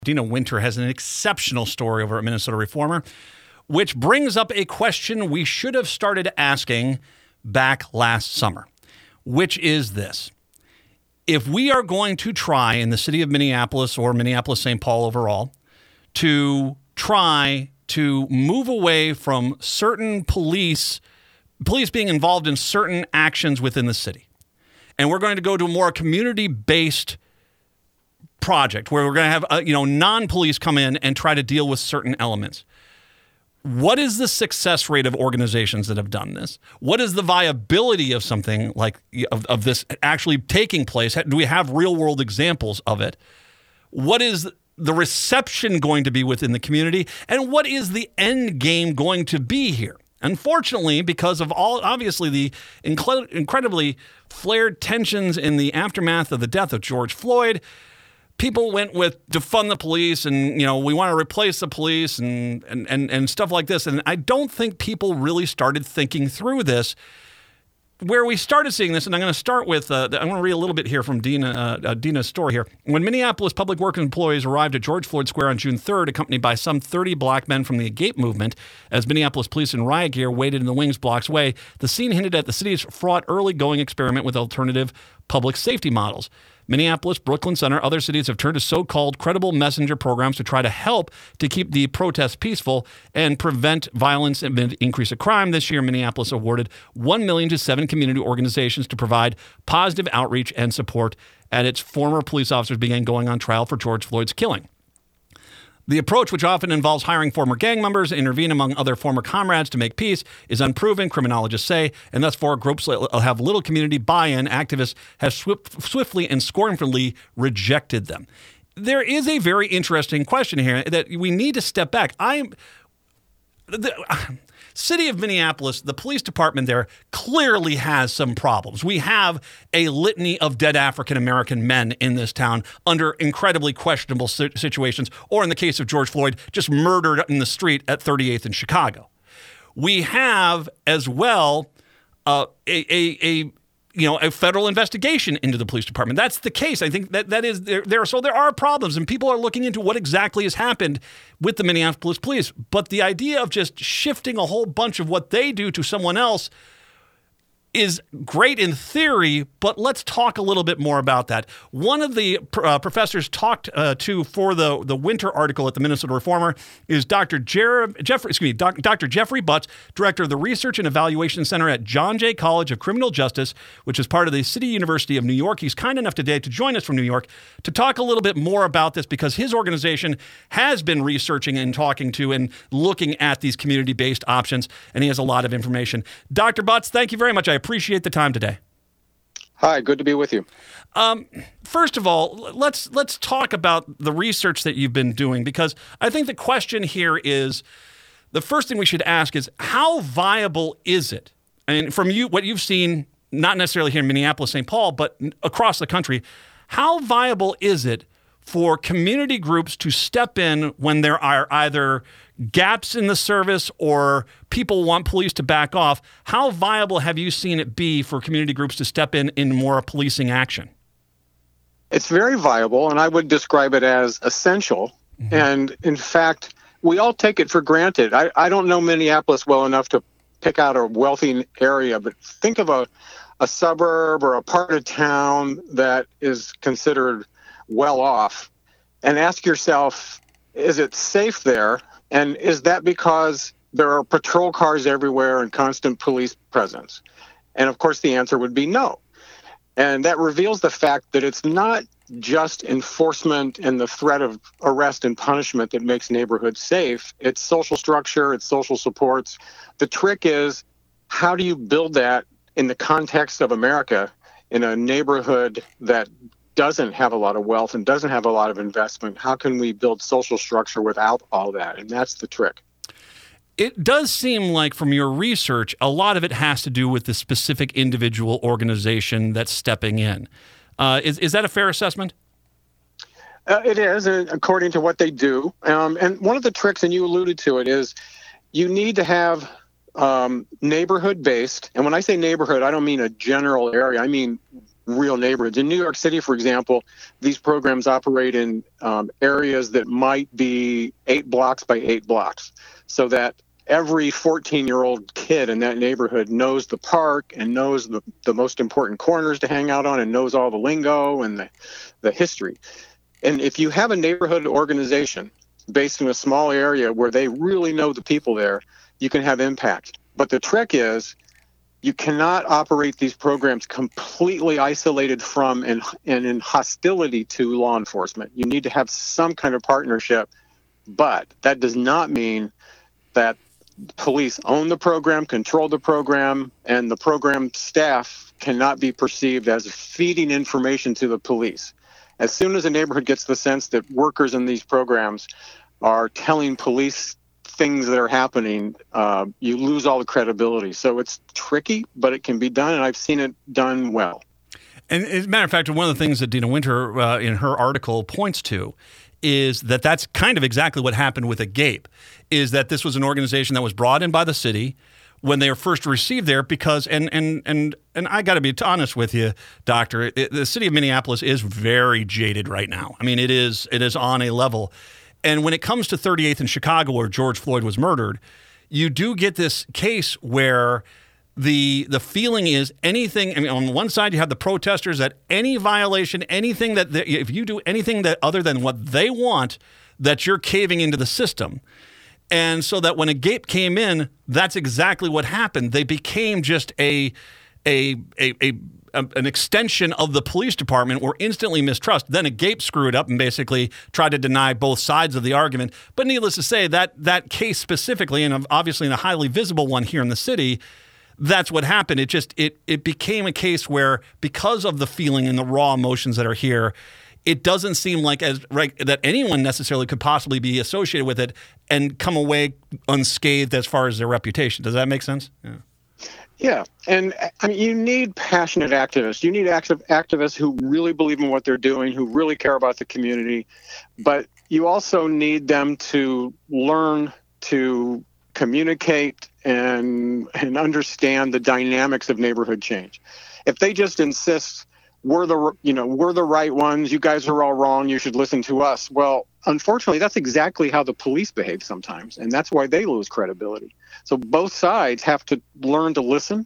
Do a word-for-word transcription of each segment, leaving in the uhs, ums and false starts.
Dina Winter has an exceptional story over at Minnesota Reformer, which brings up a question we should have started asking back last summer, which is this. If we are going to try in the city of Minneapolis or Minneapolis-Saint Paul overall to try to move away from certain police, police being involved in certain actions within the city, and we're going to go to a more community-based project where we're going to have uh, you know non-police come in and try to deal with certain elements. What is the success rate of organizations that have done this? What is the viability of something like of, of this actually taking place? Do we have real-world examples of it? What is the reception going to be within the community? And what is the end game going to be here? Unfortunately, because of all, obviously, the incre- incredibly flared tensions in the aftermath of the death of George Floyd, people went with defund the police and, you know, we want to replace the police and, and, and, and stuff like this. And I don't think people really started thinking through this. Where we started seeing this, and I'm going to start with, uh, I'm going to read a little bit here from Dina, uh, uh, Dina's story here. When Minneapolis public works employees arrived at George Floyd Square on June third, accompanied by some thirty black men from the Agape movement, as Minneapolis police in riot gear waited in the wings blocks away, the scene hinted at the city's fraught early-going experiment with alternative public safety models. Minneapolis, Brooklyn Center, other cities have turned to so-called credible messenger programs to try to help to keep the protests peaceful and prevent violence and increase of crime. This year, Minneapolis awarded one million dollars to seven community organizations to provide positive outreach and support as its former police officers began going on trial for George Floyd's killing. The approach, which often involves hiring former gang members to intervene among other former comrades to make peace, is unproven, criminologists say, and thus far groups have little community buy-in. Activists have swift, swiftly and scornfully rejected them. There is a very interesting question here that we need to step back. I'm the city of Minneapolis, the police department there clearly has some problems. We have a litany of dead African-American men in this town under incredibly questionable situations, or in the case of George Floyd, just murdered in the street at thirty-eighth in Chicago. We have as well uh, a, a, a you know, a federal investigation into the police department. That's the case. I think that that is there, there. So there are problems, and people are looking into what exactly has happened with the Minneapolis police. But the idea of just shifting a whole bunch of what they do to someone else is great in theory, but let's talk a little bit more about that. One of the uh, professors talked uh, to for the, the winter article at the Minnesota Reformer is Doctor Jer- Jeffrey, excuse me, Doc, Doctor Jeffrey Butts, director of the Research and Evaluation Center at John Jay College of Criminal Justice, which is part of the City University of New York. He's kind enough today to join us from New York to talk a little bit more about this because his organization has been researching and talking to and looking at these community-based options, and he has a lot of information. Doctor Butts, thank you very much. I appreciate the time today. Hi, good to be with you. Um, first of all, let's let's talk about the research that you've been doing, because I think the question here is, the first thing we should ask is, how viable is it? I mean, from you, what you've seen, not necessarily here in Minneapolis, Saint Paul, but across the country, how viable is it for community groups to step in when there are either gaps in the service or people want police to back off? How viable have you seen it be for community groups to step in in more policing action? It's very viable, and I would describe it as essential. Mm-hmm. And in fact, we all take it for granted. I, I don't know Minneapolis well enough to pick out a wealthy area, but think of a, a suburb or a part of town that is considered well off, and ask yourself, is it safe there? And is that because there are patrol cars everywhere and constant police presence? And of course, the answer would be no. And that reveals the fact that it's not just enforcement and the threat of arrest and punishment that makes neighborhoods safe. It's social structure, it's social supports. The trick is, how do you build that in the context of America in a neighborhood that doesn't have a lot of wealth and doesn't have a lot of investment? How can we build social structure without all that? And that's the trick. It does seem like from your research, a lot of it has to do with the specific individual organization that's stepping in. Uh, is, is that a fair assessment? Uh, it is, uh, according to what they do. Um, and one of the tricks, and you alluded to it, is you need to have um, neighborhood-based. And when I say neighborhood, I don't mean a general area. I mean real neighborhoods. In New York City, for example, these programs operate in um, areas that might be eight blocks by eight blocks, so that every fourteen-year-old kid in that neighborhood knows the park and knows the, the most important corners to hang out on and knows all the lingo and the, the history. And if you have a neighborhood organization based in a small area where they really know the people there, you can have impact. But the trick is you cannot operate these programs completely isolated from and, and in hostility to law enforcement. You need to have some kind of partnership, but that does not mean that police own the program, control the program, and the program staff cannot be perceived as feeding information to the police. As soon as a neighborhood gets the sense that workers in these programs are telling police things that are happening, uh, you lose all the credibility. So it's tricky, but it can be done, and I've seen it done well. And as a matter of fact, one of the things that Dina Winter uh, in her article points to is that that's kind of exactly what happened with AGAPE, is that this was an organization that was brought in by the city when they were first received there because, and and and and I got to be honest with you, Doctor, it, the city of Minneapolis is very jaded right now. I mean, it is it is on a level. And when it comes to thirty-eighth in Chicago, where George Floyd was murdered, you do get this case where the the feeling is anything. I mean, on one side, you have the protesters that any violation, anything that they, if you do anything that other than what they want, that you're caving into the system. And so that when AGAPE came in, that's exactly what happened. They became just a a a, a an extension of the police department, were instantly mistrust. Then AGAPE screwed up and basically tried to deny both sides of the argument. But needless to say, that that case specifically, and obviously in a highly visible one here in the city, that's what happened. It just it it became a case where, because of the feeling and the raw emotions that are here, it doesn't seem like as right, that anyone necessarily could possibly be associated with it and come away unscathed as far as their reputation. Does that make sense? Yeah. Yeah, and I mean, you need passionate activists. You need active activists who really believe in what they're doing, who really care about the community. But you also need them to learn to communicate and and understand the dynamics of neighborhood change. If they just insist, we're the you know we're the right ones, you guys are all wrong, you should listen to us. Well, unfortunately, that's exactly how the police behave sometimes, and that's why they lose credibility. So both sides have to learn to listen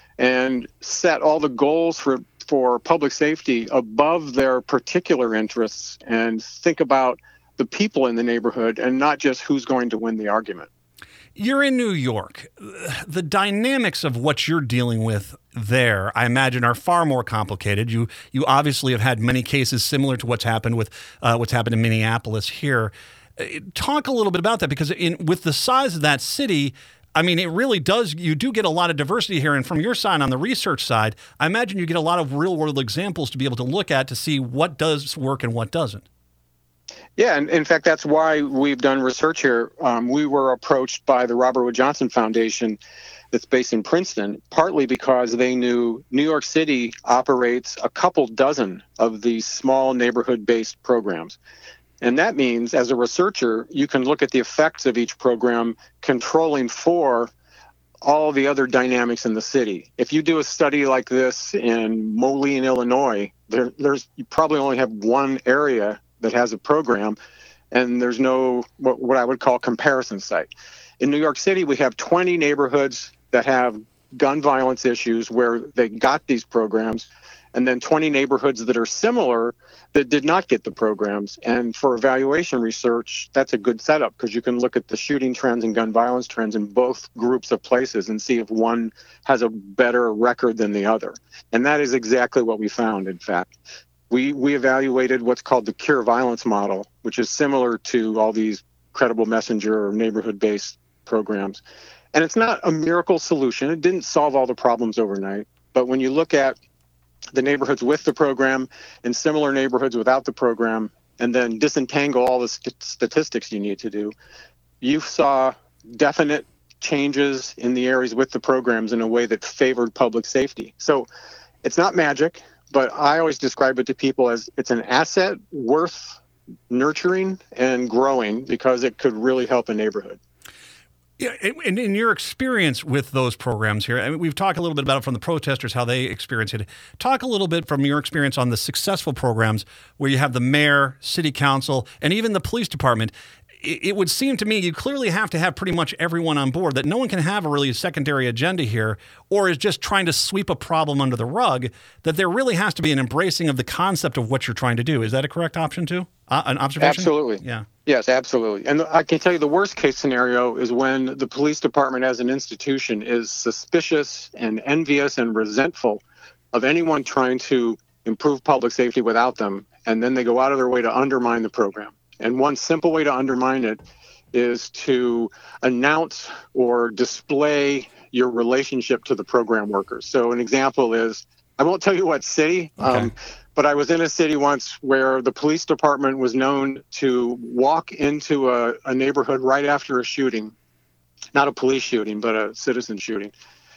and set all the goals for, for public safety above their particular interests and think about the people in the neighborhood and not just who's going to win the argument. You're in New York. The dynamics of what you're dealing with there, I imagine, are far more complicated. You you obviously have had many cases similar to what's happened with uh, what's happened in Minneapolis here. Talk a little bit about that, because in with the size of that city, I mean, it really does. You do get a lot of diversity here. And from your side, on the research side, I imagine you get a lot of real world examples to be able to look at to see what does work and what doesn't. Yeah, and in fact, that's why we've done research here. Um, we were approached by the Robert Wood Johnson Foundation that's based in Princeton, partly because they knew New York City operates a couple dozen of these small neighborhood-based programs. And that means, as a researcher, you can look at the effects of each program controlling for all the other dynamics in the city. If you do a study like this in Moline, Illinois, there, there's you probably only have one area that has a program, and there's no what, what I would call comparison site. In New York City, we have twenty neighborhoods that have gun violence issues where they got these programs, and then twenty neighborhoods that are similar that did not get the programs. And for evaluation research, that's a good setup, because you can look at the shooting trends and gun violence trends in both groups of places and see if one has a better record than the other. And that is exactly what we found, in fact. We we evaluated what's called the cure violence model, which is similar to all these credible messenger or neighborhood-based programs. And it's not a miracle solution. It didn't solve all the problems overnight. But when you look at the neighborhoods with the program and similar neighborhoods without the program, and then disentangle all the st- statistics you need to do, you saw definite changes in the areas with the programs in a way that favored public safety. So it's not magic, but I always describe it to people as it's an asset worth nurturing and growing, because it could really help a neighborhood. Yeah, and in your experience with those programs here, I mean, we've talked a little bit about it from the protesters, how they experience it. Talk a little bit from your experience on the successful programs where you have the mayor, city council, and even the police department. It would seem to me you clearly have to have pretty much everyone on board, that no one can have a really secondary agenda here or is just trying to sweep a problem under the rug, that there really has to be an embracing of the concept of what you're trying to do. Is that a correct option too? Uh, an observation? Absolutely. Yeah. Yes, absolutely. And I can tell you the worst case scenario is when the police department as an institution is suspicious and envious and resentful of anyone trying to improve public safety without them, and then they go out of their way to undermine the program. And one simple way to undermine it is to announce or display your relationship to the program workers. So an example is, I won't tell you what city, okay. um, but I was in a city once where the police department was known to walk into a, a neighborhood right after a shooting, not a police shooting, but a citizen shooting.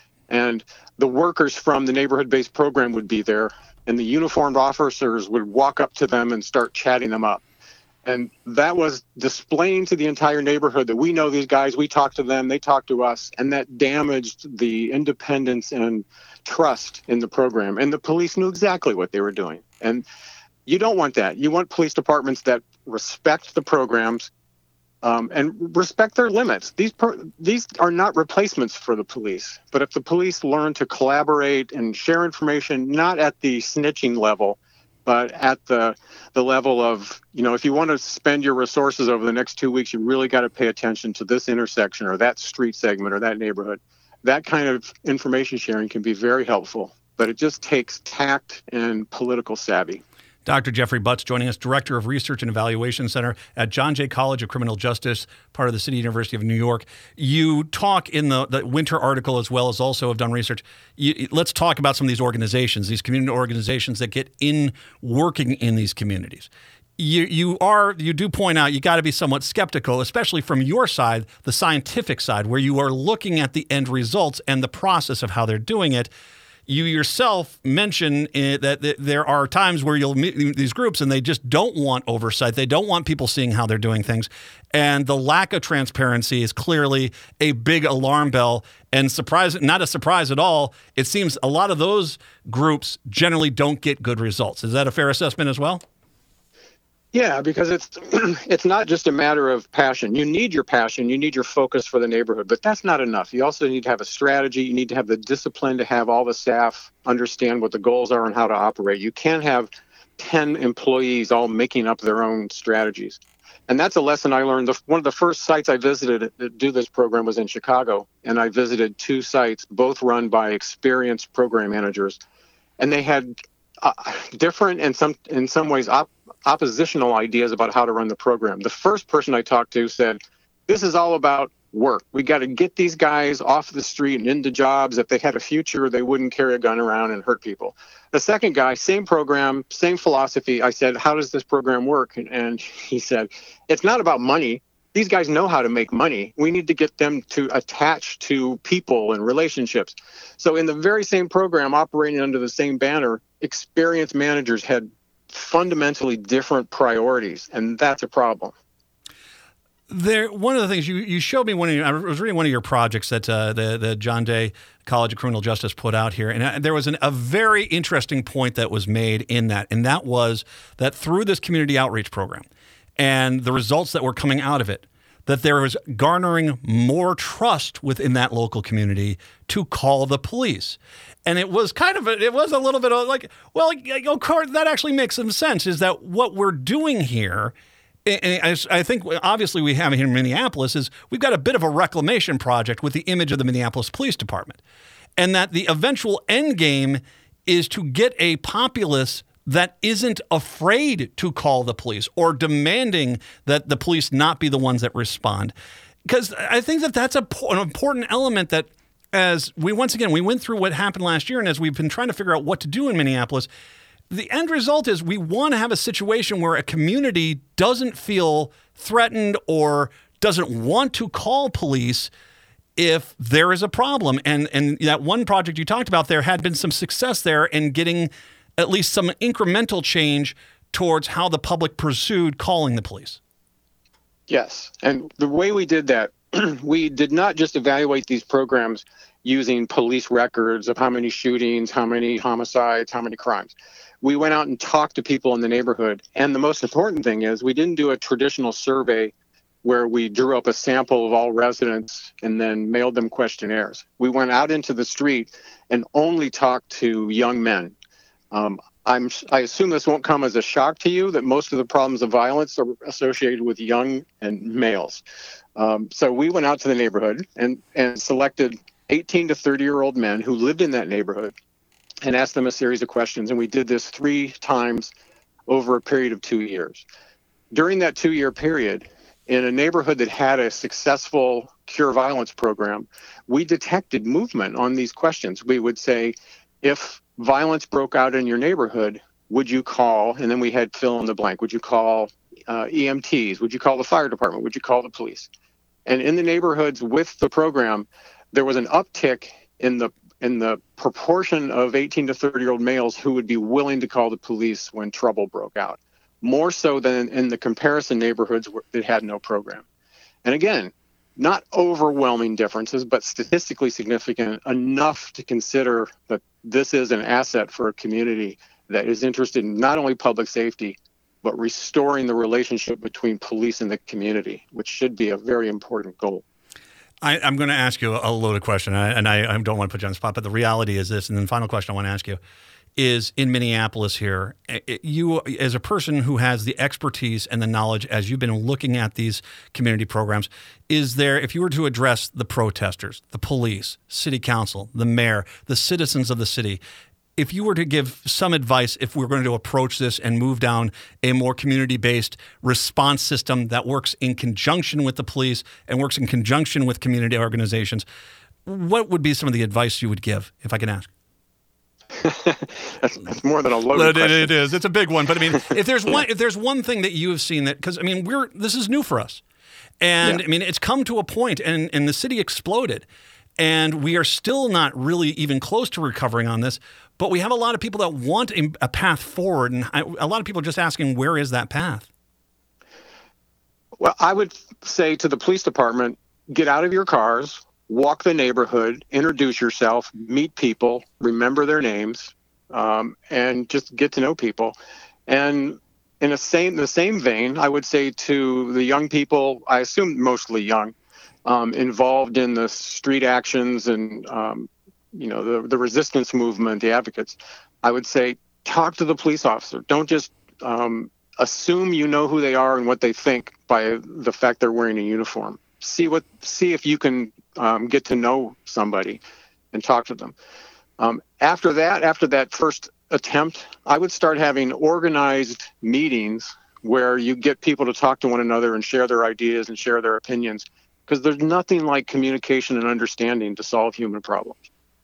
And the workers from the neighborhood-based program would be there, and the uniformed officers would walk up to them and start chatting them up. And that was displaying to the entire neighborhood that we know these guys, we talk to them, they talk to us, and that damaged the independence and trust in the program. And the police knew exactly what they were doing. And you don't want that. You want police departments that respect the programs um, and respect their limits. These pro- these are not replacements for the police. But if the police learn to collaborate and share information, not at the snitching level, but at the the level of, you know, if you want to spend your resources over the next two weeks, you really got to pay attention to this intersection or that street segment or that neighborhood. That kind of information sharing can be very helpful, but it just takes tact and political savvy. Doctor Jeffrey Butts joining us, Director of Research and Evaluation Center at John Jay College of Criminal Justice, part of the City University of New York. You talk in the, the winter article, as well as also have done research. You, let's talk about some of these organizations, these community organizations that get in working in these communities. You you are you do point out you got to be somewhat skeptical, especially from your side, the scientific side, where you are looking at the end results and the process of how they're doing it. You yourself mention uh, that there are times where you'll meet these groups and they just don't want oversight. They don't want people seeing how they're doing things. And the lack of transparency is clearly a big alarm bell, and surprise, not a surprise at all. It seems a lot of those groups generally don't get good results. Is that a fair assessment as well? Yeah, because it's it's not just a matter of passion. You need your passion. You need your focus for the neighborhood, but that's not enough. You also need to have a strategy. You need to have the discipline to have all the staff understand what the goals are and how to operate. You can't have ten employees all making up their own strategies. And that's a lesson I learned. The, one of the first sites I visited to do this program was in Chicago, and I visited two sites, both run by experienced program managers, and they had uh, different and some in some ways op- oppositional ideas about how to run the program. The first person I talked to said, this is all about work. We got to get these guys off the street and into jobs. If they had a future, they wouldn't carry a gun around and hurt people. The second guy, same program, same philosophy. I said, how does this program work? And, and he said, it's not about money. These guys know how to make money. We need to get them to attach to people and relationships. So in the very same program, operating under the same banner, experienced managers had fundamentally different priorities, and that's a problem. There, one of the things you, you showed me when I was reading one of your projects that uh, the the John Jay College of Criminal Justice put out here, and there was an, a very interesting point that was made in that, and that was that through this community outreach program and the results that were coming out of it, that there was garnering more trust within that local community to call the police. And it was kind of, a, it was a little bit of like, well, of course, that actually makes some sense, is that what we're doing here, and I think obviously we have here in Minneapolis, is we've got a bit of a reclamation project with the image of the Minneapolis Police Department. And that the eventual end game is to get a populace that isn't afraid to call the police or demanding that the police not be the ones that respond. Because I think that that's a, an important element that, as we, once again, we went through what happened last year, and as we've been trying to figure out what to do in Minneapolis, the end result is we want to have a situation where a community doesn't feel threatened or doesn't want to call police if there is a problem. And, and that one project you talked about, there had been some success there in getting at least some incremental change towards how the public pursued calling the police. Yes. And the way we did that we did not just evaluate these programs using police records of how many shootings, how many homicides, how many crimes. We went out and talked to people in the neighborhood. And the most important thing is we didn't do a traditional survey where we drew up a sample of all residents and then mailed them questionnaires. We went out into the street and only talked to young men. Um, I'm, I assume this won't come as a shock to you that most of the problems of violence are associated with young and males. Um, so we went out to the neighborhood and, and selected eighteen to thirty year old men who lived in that neighborhood and asked them a series of questions. And we did this three times over a period of two years. During that two year period, in a neighborhood that had a successful cure violence program, we detected movement on these questions. We would say, if violence broke out in your neighborhood, would you call, and then we had fill in the blank, would you call uh, E M Ts? Would you call the fire department? Would you call the police? And in the neighborhoods with the program, there was an uptick in the in the proportion of eighteen to thirty year old males who would be willing to call the police when trouble broke out, more so than in the comparison neighborhoods that had no program. And again, not overwhelming differences, but statistically significant enough to consider that this is an asset for a community that is interested in not only public safety, but restoring the relationship between police and the community, which should be a very important goal. I, I'm going to ask you a loaded question, and I, I don't want to put you on the spot, but the reality is this, and then the final question I want to ask you is, in Minneapolis here, you, as a person who has the expertise and the knowledge as you've been looking at these community programs, is there, if you were to address the protesters, the police, city council, the mayor, the citizens of the city, if you were to give some advice, if we're going to approach this and move down a more community-based response system that works in conjunction with the police and works in conjunction with community organizations, what would be some of the advice you would give, if I can ask? that's, that's more than a loaded it, question. It is. It's a big one. But I mean, if there's one, if there's one thing that you have seen that, because I mean, we're this is new for us, and yeah. I mean, it's come to a point, and and the city exploded, and we are still not really even close to recovering on this. But we have a lot of people that want a, a path forward, and I, a lot of people are just asking, where is that path? Well, I would say to the police department, get out of your cars, walk the neighborhood, introduce yourself, meet people, remember their names, um, and just get to know people. And in a same, the same vein, I would say to the young people, I assume mostly young, um, involved in the street actions and um, you know, the, the resistance movement, the advocates, I would say, talk to the police officer. Don't just um, assume you know who they are and what they think by the fact they're wearing a uniform. See what, see if you can um, get to know somebody and talk to them. Um, after that, after that first attempt, I would start having organized meetings where you get people to talk to one another and share their ideas and share their opinions, because there's nothing like communication and understanding to solve human problems.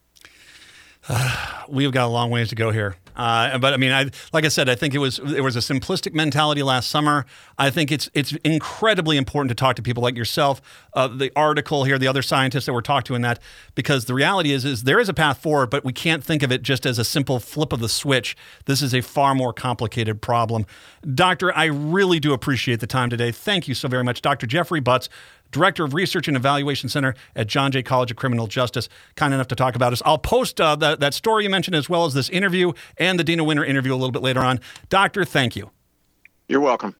Uh, we've got a long ways to go here. Uh, but I mean, I, like I said, I think it was it was a simplistic mentality last summer. I think it's it's incredibly important to talk to people like yourself, uh, the article here, the other scientists that we're talking to in that, because the reality is, is there is a path forward, but we can't think of it just as a simple flip of the switch. This is a far more complicated problem. Doctor, I really do appreciate the time today. Thank you so very much. Doctor Jeffrey Butts, Director of Research and Evaluation Center at John Jay College of Criminal Justice, kind enough to talk about us. I'll post uh, that, that story you mentioned, as well as this interview and the Dina Winter interview a little bit later on. Doctor, thank you. You're welcome.